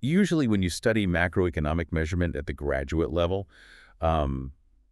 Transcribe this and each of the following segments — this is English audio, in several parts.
Usually when you study macroeconomic measurement at the graduate level, um,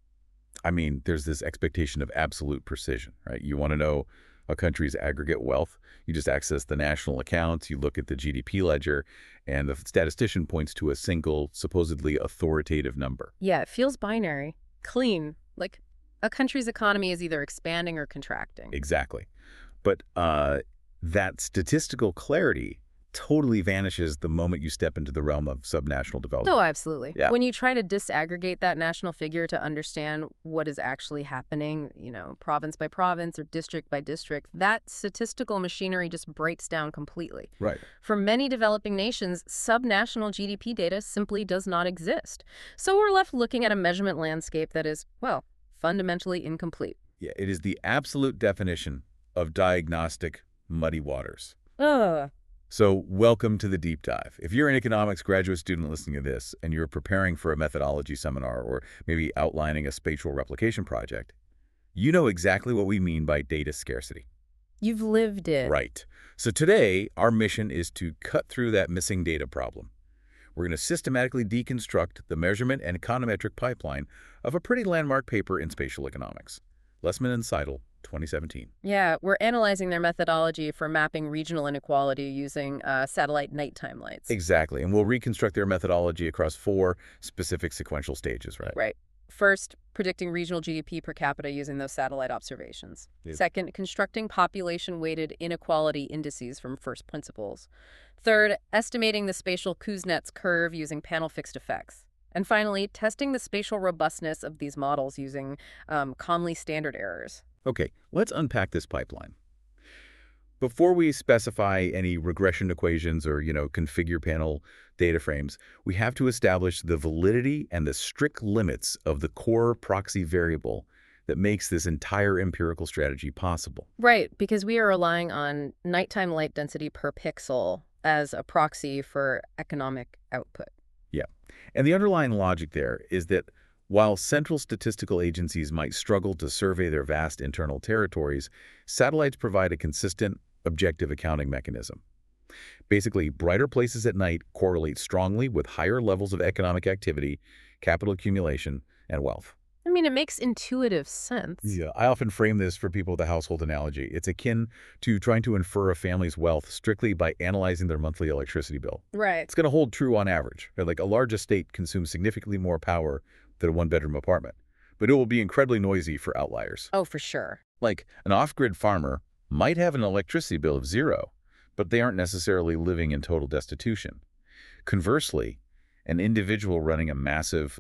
there's this expectation of absolute precision, right? You want to know a country's aggregate wealth. You just access the national accounts, you look at the GDP ledger, and the statistician points to a single, supposedly authoritative number. Yeah, it feels binary, clean, like a country's economy is either expanding or contracting. Exactly. But that statistical clarity totally vanishes the moment you step into the realm of subnational Oh, development. absolutely. Yeah. When you try to disaggregate that national figure to understand what is actually happening, province by province or district by district, that statistical machinery just breaks down completely. Right. For many developing nations, subnational GDP data simply does not exist. So we're left looking at a measurement landscape that is, well, fundamentally incomplete. Yeah, it is the absolute definition of diagnostic muddy waters. Ugh. So welcome to the deep dive. If you're an economics graduate student listening to this and you're preparing for a methodology seminar or maybe outlining a spatial replication project, you know exactly what we mean by data scarcity. You've lived it. Right. So today, our mission is to cut through that missing data problem. We're going to systematically deconstruct the measurement and econometric pipeline of a pretty landmark paper in spatial economics, Lessman and Seidel, 2017. Yeah, we're analyzing their methodology for mapping regional inequality using satellite nighttime lights. Exactly, and we'll reconstruct their methodology across 4 specific sequential stages, right? Right. First, predicting regional GDP per capita using those satellite observations. Yep. Second, constructing population-weighted inequality indices from first principles. Third, estimating the spatial Kuznets curve using panel-fixed effects. And finally, testing the spatial robustness of these models using Conley standard errors. Okay, let's unpack this pipeline. Before we specify any regression equations or, configure panel data frames, we have to establish the validity and the strict limits of the core proxy variable that makes this entire empirical strategy possible. Right, because we are relying on nighttime light density per pixel as a proxy for economic output. Yeah, and the underlying logic there is that while central statistical agencies might struggle to survey their vast internal territories, satellites provide a consistent, objective accounting mechanism. Basically, brighter places at night correlate strongly with higher levels of economic activity, capital accumulation, and wealth. I mean, it makes intuitive sense. Yeah, I often frame this for people with a household analogy. It's akin to trying to infer a family's wealth strictly by analyzing their monthly electricity bill. Right. It's going to hold true on average. Like a large estate consumes significantly more power than a one-bedroom apartment, but it will be incredibly noisy for outliers. Oh, for sure. Like an off-grid farmer might have an electricity bill of 0, but they aren't necessarily living in total destitution. Conversely, an individual running a massive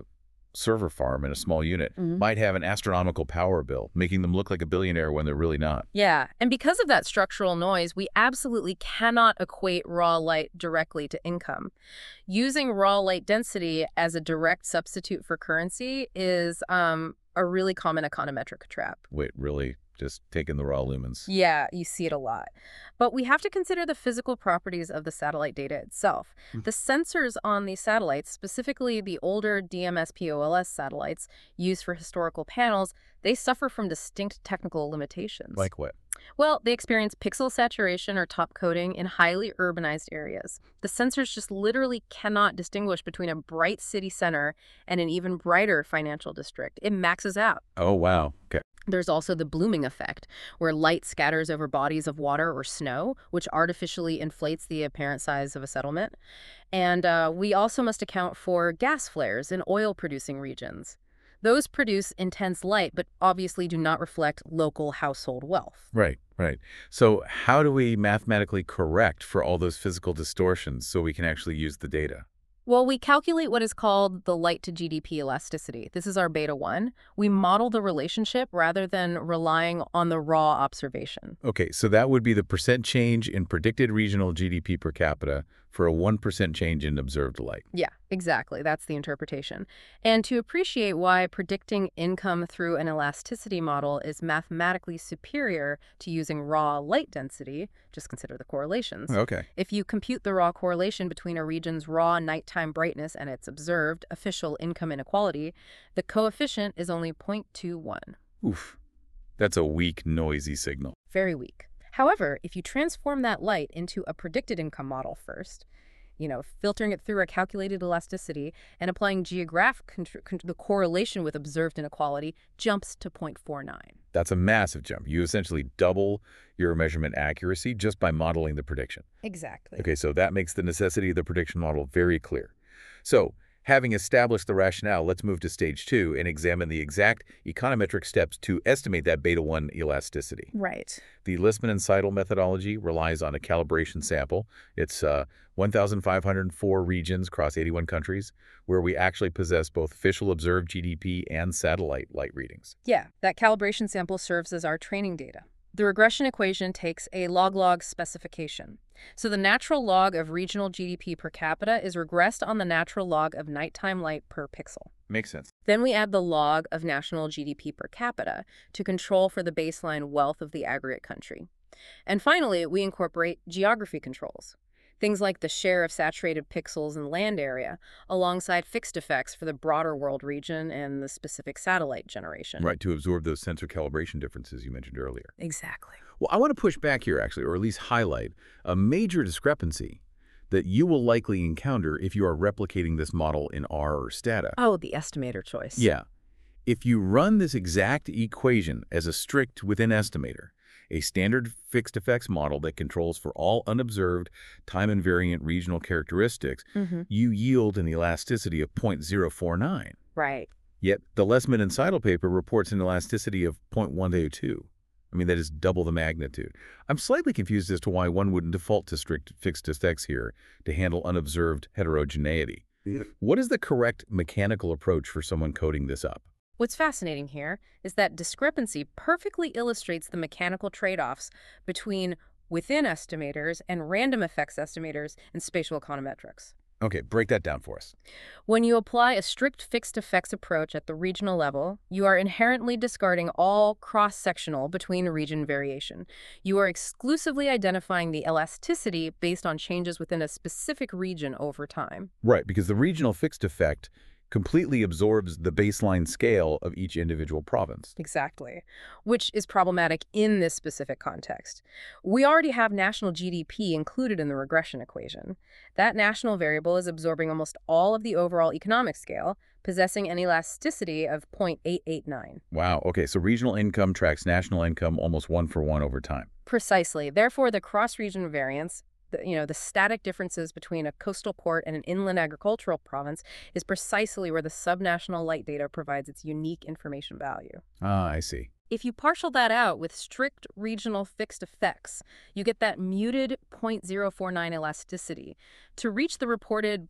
server farm in a small unit might have an astronomical power bill, making them look like a billionaire when they're really not. Yeah, and because of that structural noise, we absolutely cannot equate raw light directly to income. Using raw light density as a direct substitute for currency is a really common econometric trap. Wait, really? Just taking the raw lumens? Yeah, you see it a lot. But we have to consider the physical properties of the satellite data itself. The sensors on these satellites, specifically the older DMS-POLS satellites used for historical panels, they suffer from distinct technical limitations. Like what? Well, they experience pixel saturation or top coding in highly urbanized areas. The sensors just literally cannot distinguish between a bright city center and an even brighter financial district. It maxes out. Oh, wow. Okay. There's also the blooming effect, where light scatters over bodies of water or snow, which artificially inflates the apparent size of a settlement. And we also must account for gas flares in oil-producing regions. Those produce intense light, but obviously do not reflect local household wealth. Right. So how do we mathematically correct for all those physical distortions so we can actually use the data? Well, we calculate what is called the light to GDP elasticity. This is our beta 1. We model the relationship rather than relying on the raw observation. Okay, so that would be the percent change in predicted regional GDP per capita for a 1% change in observed light. Yeah, exactly. That's the interpretation. And to appreciate why predicting income through an elasticity model is mathematically superior to using raw light density, just consider the correlations. Okay. If you compute the raw correlation between a region's raw nighttime brightness and its observed official income inequality, the coefficient is only 0.21. Oof. That's a weak, noisy signal. Very weak. However, if you transform that light into a predicted income model first, filtering it through a calculated elasticity and applying the correlation with observed inequality jumps to 0.49. That's a massive jump. You essentially double your measurement accuracy just by modeling the prediction. Exactly. Okay, so that makes the necessity of the prediction model very clear. So, having established the rationale, let's move to stage 2 and examine the exact econometric steps to estimate that beta-1 elasticity. Right. The Lissman and Seidel methodology relies on a calibration sample. It's 1,504 regions across 81 countries where we actually possess both official observed GDP and satellite light readings. Yeah, that calibration sample serves as our training data. The regression equation takes a log-log specification. So the natural log of regional GDP per capita is regressed on the natural log of nighttime light per pixel. Makes sense. Then we add the log of national GDP per capita to control for the baseline wealth of the aggregate country. And finally, we incorporate geography controls. Things like the share of saturated pixels in land area, alongside fixed effects for the broader world region and the specific satellite generation. Right, to absorb those sensor calibration differences you mentioned earlier. Exactly. Well, I want to push back here, actually, or at least highlight a major discrepancy that you will likely encounter if you are replicating this model in R or Stata. Oh, the estimator choice. Yeah. If you run this exact equation as a strict within estimator, a standard fixed effects model that controls for all unobserved time-invariant regional characteristics, you yield an elasticity of 0.049. Right. Yet the Lessman and Seidel paper reports an elasticity of 0.102. I mean, that is double the magnitude. I'm slightly confused as to why one wouldn't default to strict fixed effects here to handle unobserved heterogeneity. What is the correct mechanical approach for someone coding this up? What's fascinating here is that discrepancy perfectly illustrates the mechanical trade-offs between within estimators and random effects estimators in spatial econometrics. Okay, break that down for us. When you apply a strict fixed effects approach at the regional level, you are inherently discarding all cross-sectional between region variation. You are exclusively identifying the elasticity based on changes within a specific region over time. Right, because the regional fixed effect completely absorbs the baseline scale of each individual province. Exactly, which is problematic in this specific context. We already have national GDP included in the regression equation. That national variable is absorbing almost all of the overall economic scale, possessing an elasticity of 0.889. Wow, okay, so regional income tracks national income almost 1-for-1 over time. Precisely. Therefore, the cross-region variance, the static differences between a coastal port and an inland agricultural province is precisely where the subnational light data provides its unique information value. Ah, I see. If you partial that out with strict regional fixed effects, you get that muted 0.049 elasticity. To reach the reported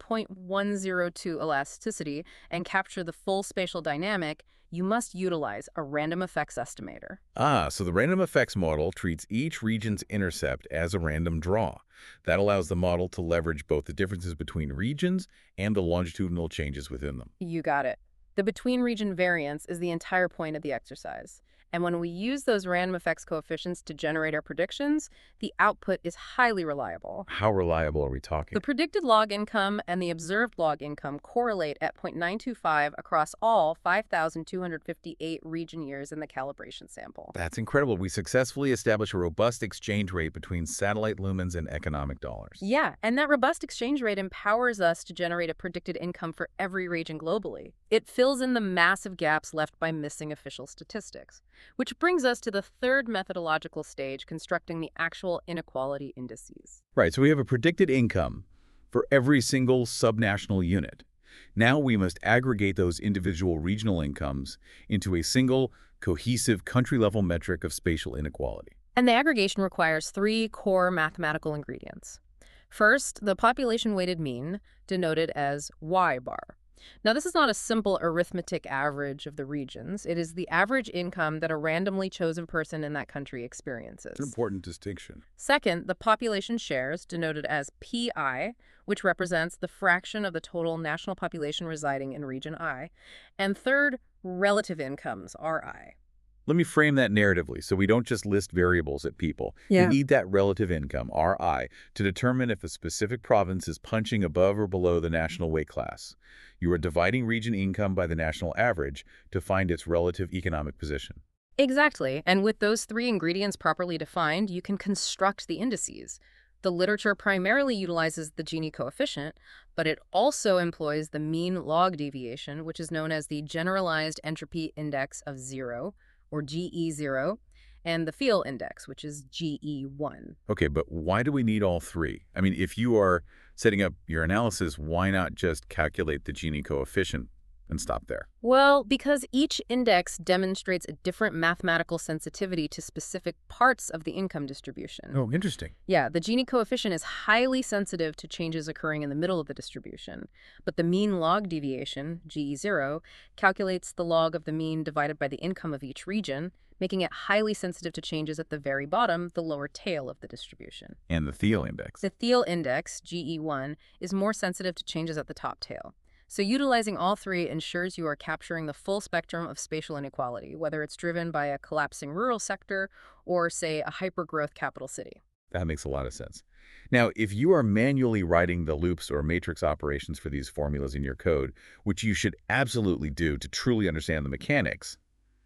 0.102 elasticity and capture the full spatial dynamic, you must utilize a random effects estimator. Ah, so the random effects model treats each region's intercept as a random draw. That allows the model to leverage both the differences between regions and the longitudinal changes within them. You got it. The between-region variance is the entire point of the exercise. And when we use those random effects coefficients to generate our predictions, the output is highly reliable. How reliable are we talking? The predicted log income and the observed log income correlate at 0.925 across all 5,258 region years in the calibration sample. That's incredible. We successfully established a robust exchange rate between satellite lumens and economic dollars. Yeah, and that robust exchange rate empowers us to generate a predicted income for every region globally. It fills in the massive gaps left by missing official statistics. Which brings us to the third methodological stage, constructing the actual inequality indices. Right, so we have a predicted income for every single subnational unit. Now we must aggregate those individual regional incomes into a single, cohesive country-level metric of spatial inequality. And the aggregation requires three core mathematical ingredients. First, the population-weighted mean, denoted as Y-bar. Now, this is not a simple arithmetic average of the regions. It is the average income that a randomly chosen person in that country experiences. It's an important distinction. Second, the population shares, denoted as PI, which represents the fraction of the total national population residing in region I. And third, relative incomes, RI. Let me frame that narratively so we don't just list variables at people. Yeah. You need that relative income, RI, to determine if a specific province is punching above or below the national weight class. You are dividing region income by the national average to find its relative economic position. Exactly. And with those three ingredients properly defined, you can construct the indices. The literature primarily utilizes the Gini coefficient, but it also employs the mean log deviation, which is known as the Generalized Entropy Index of Zero, or GE0, and the Fiel Index, which is GE1. Okay, but why do we need all three? I mean, if you are setting up your analysis, why not just calculate the Gini coefficient and stop there? Well, because each index demonstrates a different mathematical sensitivity to specific parts of the income distribution. Oh, interesting. Yeah, the Gini coefficient is highly sensitive to changes occurring in the middle of the distribution, but the mean log deviation, GE0, calculates the log of the mean divided by the income of each region, making it highly sensitive to changes at the very bottom, the lower tail of the distribution. And the Thiel index. The Thiel index, GE1, is more sensitive to changes at the top tail. So utilizing all three ensures you are capturing the full spectrum of spatial inequality, whether it's driven by a collapsing rural sector or, say, a hyper-growth capital city. That makes a lot of sense. Now, if you are manually writing the loops or matrix operations for these formulas in your code, which you should absolutely do to truly understand the mechanics,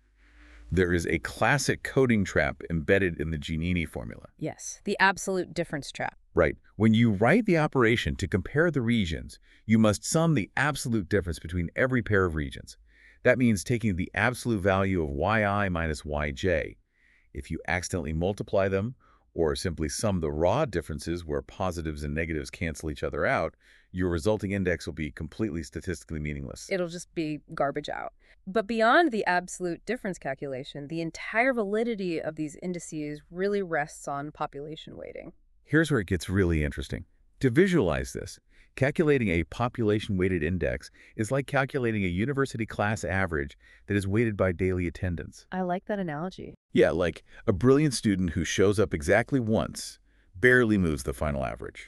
there is a classic coding trap embedded in the Giannini formula. Yes, the absolute difference trap. Right. When you write the operation to compare the regions, you must sum the absolute difference between every pair of regions. That means taking the absolute value of yi minus yj. If you accidentally multiply them, or simply sum the raw differences where positives and negatives cancel each other out, your resulting index will be completely statistically meaningless. It'll just be garbage out. But beyond the absolute difference calculation, the entire validity of these indices really rests on population weighting. Here's where it gets really interesting. To visualize this, calculating a population-weighted index is like calculating a university class average that is weighted by daily attendance. I like that analogy. Yeah, like a brilliant student who shows up exactly once barely moves the final average.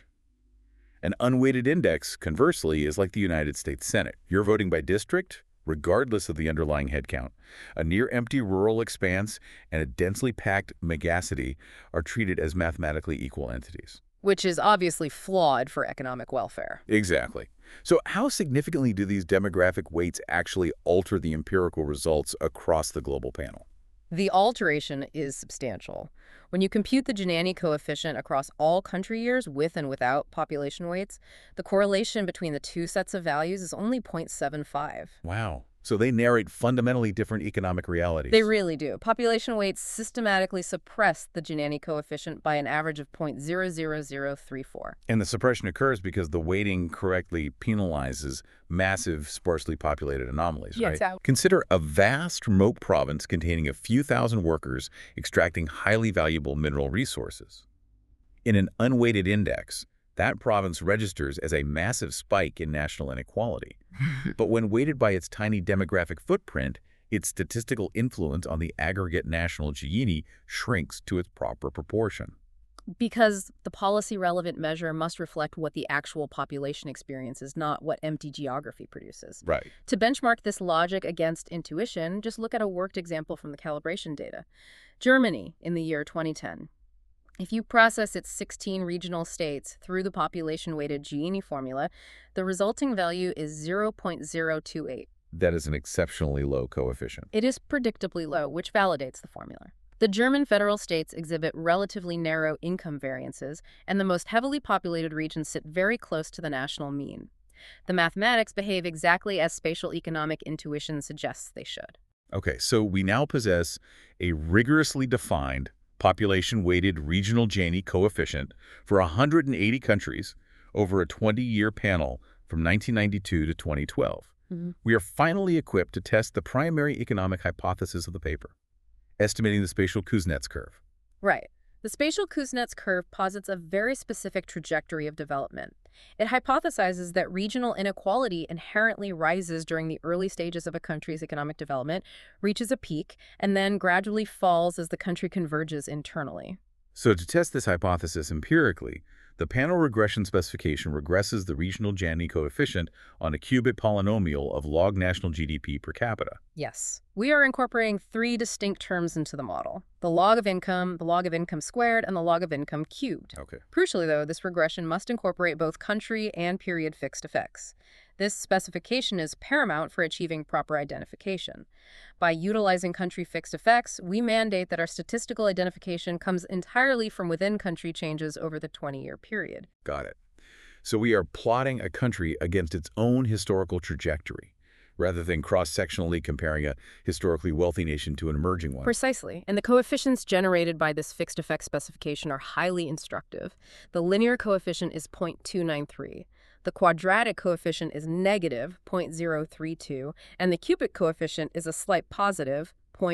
An unweighted index, conversely, is like the United States Senate. You're voting by district, regardless of the underlying headcount. A near-empty rural expanse and a densely packed megacity are treated as mathematically equal entities. Which is obviously flawed for economic welfare. Exactly. So how significantly do these demographic weights actually alter the empirical results across the global panel? The alteration is substantial. When you compute the Giannini coefficient across all country years with and without population weights, the correlation between the two sets of values is only 0.75. Wow. So they narrate fundamentally different economic realities. They really do. Population weights systematically suppress the Giannini coefficient by an average of 0.00034. And the suppression occurs because the weighting correctly penalizes massive, sparsely populated anomalies, Yeah, right? exactly. Consider a vast remote province containing a few thousand workers extracting highly valuable mineral resources. In an unweighted index, that province registers as a massive spike in national inequality. But when weighted by its tiny demographic footprint, its statistical influence on the aggregate national Giannini shrinks to its proper proportion. Because the policy-relevant measure must reflect what the actual population experiences, not what empty geography produces. Right. To benchmark this logic against intuition, just look at a worked example from the calibration data. Germany, in the year 2010. If you process its 16 regional states through the population-weighted Giannini formula, the resulting value is 0.028. That is an exceptionally low coefficient. It is predictably low, which validates the formula. The German federal states exhibit relatively narrow income variances, and the most heavily populated regions sit very close to the national mean. The mathematics behave exactly as spatial economic intuition suggests they should. Okay, so we now possess a rigorously defined population-weighted regional Giannini coefficient for 180 countries over a 20-year panel from 1992 to 2012. We are finally equipped to test the primary economic hypothesis of the paper, estimating the spatial Kuznets curve. Right. The spatial Kuznets curve posits a very specific trajectory of development. It hypothesizes that regional inequality inherently rises during the early stages of a country's economic development, reaches a peak, and then gradually falls as the country converges internally. So to test this hypothesis empirically, the panel regression specification regresses the regional Giannini coefficient on a qubit polynomial of log national GDP per capita. Yes. We are incorporating three distinct terms into the model: the log of income squared, and the log of income cubed. Okay. Crucially, though, this regression must incorporate both country and period fixed effects. This specification is paramount for achieving proper identification. By utilizing country fixed effects, we mandate that our statistical identification comes entirely from within country changes over the 20-year period. Got it. So we are plotting a country against its own historical trajectory, rather than cross-sectionally comparing a historically wealthy nation to an emerging one. Precisely, and the coefficients generated by this fixed effect specification are highly instructive. The linear coefficient is 0.293. The quadratic coefficient is negative 0.032, and the cubic coefficient is a slight positive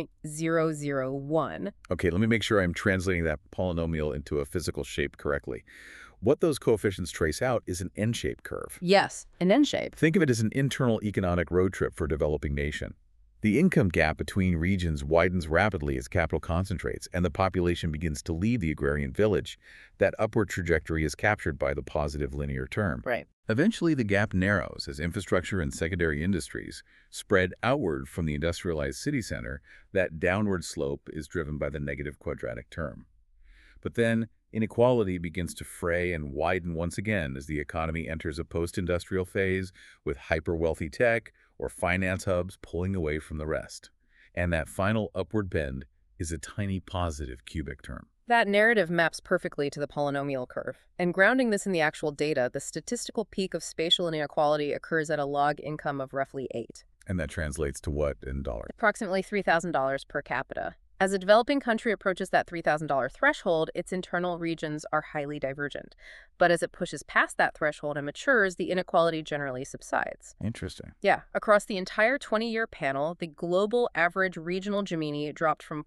0.001. Okay, let me make sure I'm translating that polynomial into a physical shape correctly. What those coefficients trace out is an N-shaped curve. Yes, an N shape. Think of it as an internal economic road trip for a developing nation. The income gap between regions widens rapidly as capital concentrates and the population begins to leave the agrarian village. That upward trajectory is captured by the positive linear term. Right. Eventually, the gap narrows as infrastructure and secondary industries spread outward from the industrialized city center. That downward slope is driven by the negative quadratic term. But then, inequality begins to fray and widen once again as the economy enters a post-industrial phase with hyper-wealthy tech or finance hubs pulling away from the rest. And that final upward bend is a tiny positive cubic term. That narrative maps perfectly to the polynomial curve. And grounding this in the actual data, the statistical peak of spatial inequality occurs at a log income of roughly 8. And that translates to what in dollars? Approximately $3,000 per capita. As a developing country approaches that $3,000 threshold, its internal regions are highly divergent. But as it pushes past that threshold and matures, the inequality generally subsides. Interesting. Yeah, across the entire 20-year panel, the global average regional Gini dropped from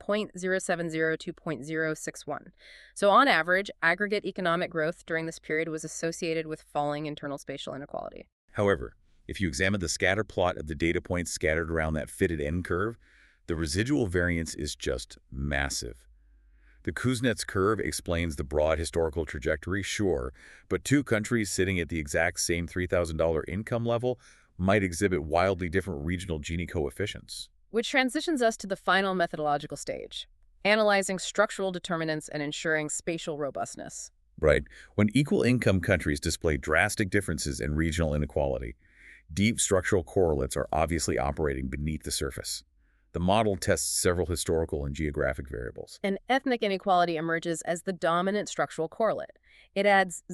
0.070 to 0.061. So on average, aggregate economic growth during this period was associated with falling internal spatial inequality. However, if you examine the scatter plot of the data points scattered around that fitted N curve, the residual variance is just massive. The Kuznets curve explains the broad historical trajectory, sure, but two countries sitting at the exact same $3,000 income level might exhibit wildly different regional Gini coefficients. Which transitions us to the final methodological stage, analyzing structural determinants and ensuring spatial robustness. Right. When equal income countries display drastic differences in regional inequality, deep structural correlates are obviously operating beneath the surface. The model tests several historical and geographic variables. And ethnic inequality emerges as the dominant structural correlate. It adds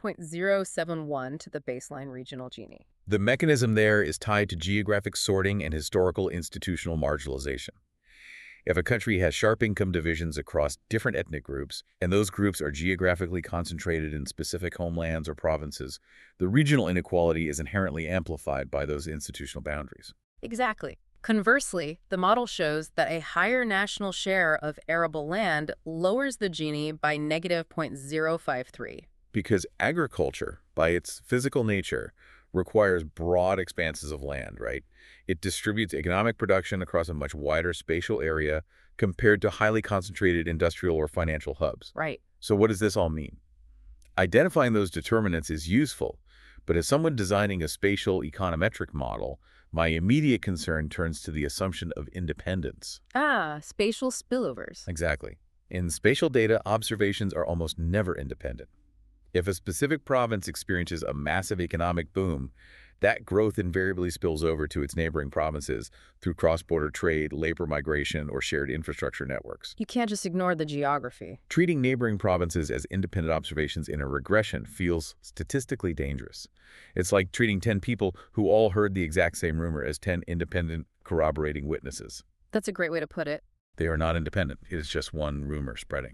0.071 to the baseline regional Gini. The mechanism there is tied to geographic sorting and historical institutional marginalization. If a country has sharp income divisions across different ethnic groups, and those groups are geographically concentrated in specific homelands or provinces, the regional inequality is inherently amplified by those institutional boundaries. Exactly. Conversely, the model shows that a higher national share of arable land lowers the Gini by negative 0.053. Because agriculture, by its physical nature, requires broad expanses of land, right? It distributes economic production across a much wider spatial area compared to highly concentrated industrial or financial hubs. Right. So what does this all mean? Identifying those determinants is useful, but as someone designing a spatial econometric model, my immediate concern turns to the assumption of independence. Spatial spillovers. Exactly. In spatial data, observations are almost never independent. If a specific province experiences a massive economic boom, that growth invariably spills over to its neighboring provinces through cross-border trade, labor migration, or shared infrastructure networks. You can't just ignore the geography. Treating neighboring provinces as independent observations in a regression feels statistically dangerous. It's like treating 10 people who all heard the exact same rumor as 10 independent corroborating witnesses. That's a great way to put it. They are not independent. It is just one rumor spreading.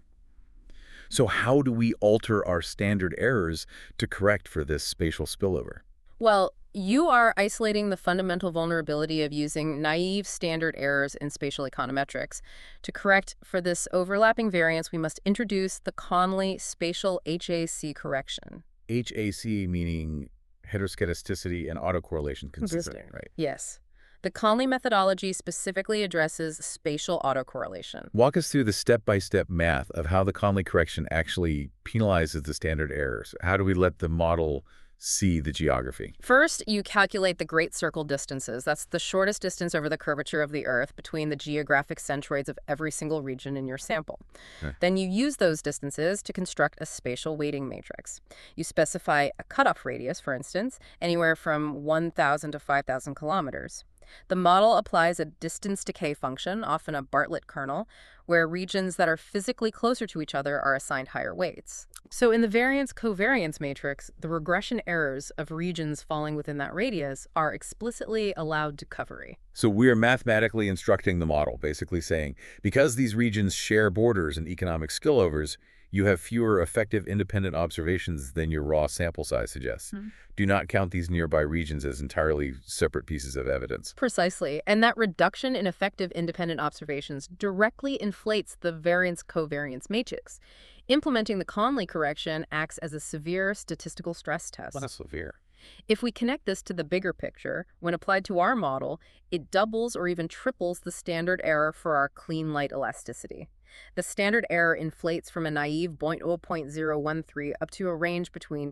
So how do we alter our standard errors to correct for this spatial spillover? Well, you are isolating the fundamental vulnerability of using naive standard errors in spatial econometrics. To correct for this overlapping variance, we must introduce the Conley spatial HAC correction. HAC meaning heteroskedasticity and autocorrelation consistent, right? Yes. The Conley methodology specifically addresses spatial autocorrelation. Walk us through the step-by-step math of how the Conley correction actually penalizes the standard errors. How do we let the model see the geography? First, you calculate the great circle distances. That's the shortest distance over the curvature of the Earth between the geographic centroids of every single region in your sample. Okay. Then you use those distances to construct a spatial weighting matrix. You specify a cutoff radius, for instance, anywhere from 1,000 to 5,000 kilometers. The model applies a distance decay function, often a Bartlett kernel, where regions that are physically closer to each other are assigned higher weights. So in the variance-covariance matrix, the regression errors of regions falling within that radius are explicitly allowed to covery. So we are mathematically instructing the model, basically saying, because these regions share borders and economic spillovers, you have fewer effective independent observations than your raw sample size suggests. Do not count these nearby regions as entirely separate pieces of evidence. Precisely, and that reduction in effective independent observations directly inflates the variance-covariance matrix. Implementing the Conley correction acts as a severe statistical stress test. Less severe. If we connect this to the bigger picture, when applied to our model, it doubles or even triples the standard error for our clean light elasticity. The standard error inflates from a naive 0.013 up to a range between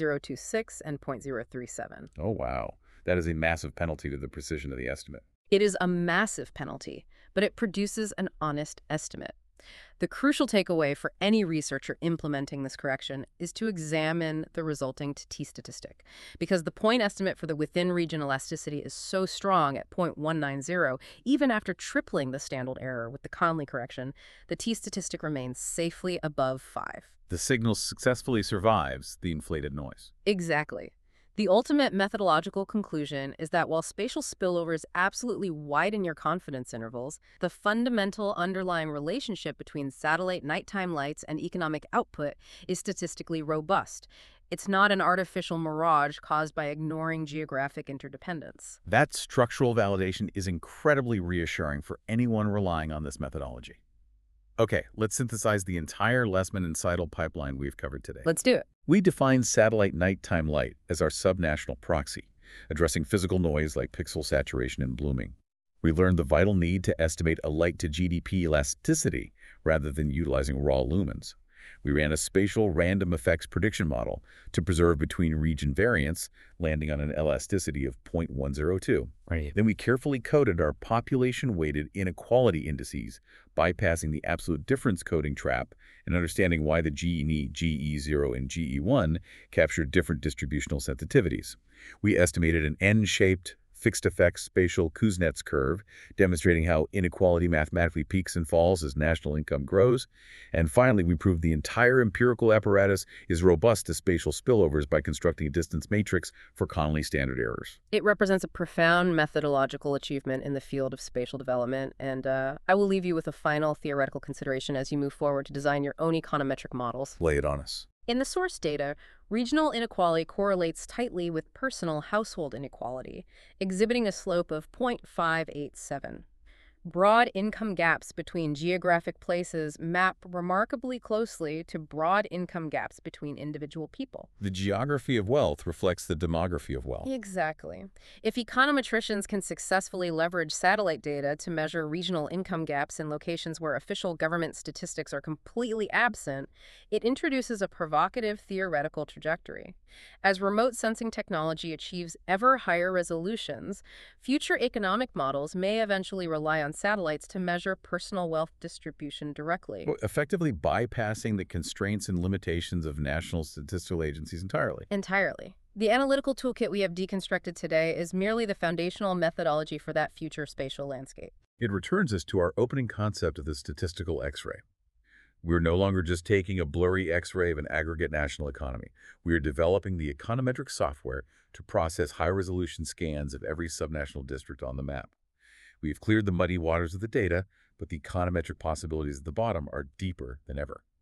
0.026 and 0.037. Oh, wow. That is a massive penalty to the precision of the estimate. It is a massive penalty, but it produces an honest estimate. The crucial takeaway for any researcher implementing this correction is to examine the resulting t-statistic, because the point estimate for the within-region elasticity is so strong at 0.190, even after tripling the standard error with the Conley correction, the t-statistic remains safely above 5. The signal successfully survives the inflated noise. Exactly. The ultimate methodological conclusion is that while spatial spillovers absolutely widen your confidence intervals, the fundamental underlying relationship between satellite nighttime lights and economic output is statistically robust. It's not an artificial mirage caused by ignoring geographic interdependence. That structural validation is incredibly reassuring for anyone relying on this methodology. Okay, let's synthesize the entire Lessman and Seidel pipeline we've covered today. Let's do it. We define satellite nighttime light as our subnational proxy, addressing physical noise like pixel saturation and blooming. We learned the vital need to estimate a light-to-GDP elasticity rather than utilizing raw lumens. We ran a spatial random effects prediction model to preserve between-region variance, landing on an elasticity of 0.102. Right. Then we carefully coded our population-weighted inequality indices, bypassing the absolute difference coding trap and understanding why the GE, GE0, and GE1 captured different distributional sensitivities. We estimated an N-shaped fixed effects spatial Kuznets curve, demonstrating how inequality mathematically peaks and falls as national income grows. And finally, we proved the entire empirical apparatus is robust to spatial spillovers by constructing a distance matrix for Conley standard errors. It represents a profound methodological achievement in the field of spatial development, and I will leave you with a final theoretical consideration as you move forward to design your own econometric models. Lay it on us. In the source data, regional inequality correlates tightly with personal household inequality, exhibiting a slope of 0.587. Broad income gaps between geographic places map remarkably closely to broad income gaps between individual people. The geography of wealth reflects the demography of wealth. Exactly. If econometricians can successfully leverage satellite data to measure regional income gaps in locations where official government statistics are completely absent, it introduces a provocative theoretical trajectory. As remote sensing technology achieves ever higher resolutions, future economic models may eventually rely on satellites to measure personal wealth distribution directly. Effectively bypassing the constraints and limitations of national statistical agencies entirely. Entirely. The analytical toolkit we have deconstructed today is merely the foundational methodology for that future spatial landscape. It returns us to our opening concept of the statistical X-ray. We're no longer just taking a blurry X-ray of an aggregate national economy. We are developing the econometric software to process high-resolution scans of every subnational district on the map. We've cleared the muddy waters of the data, but the econometric possibilities at the bottom are deeper than ever.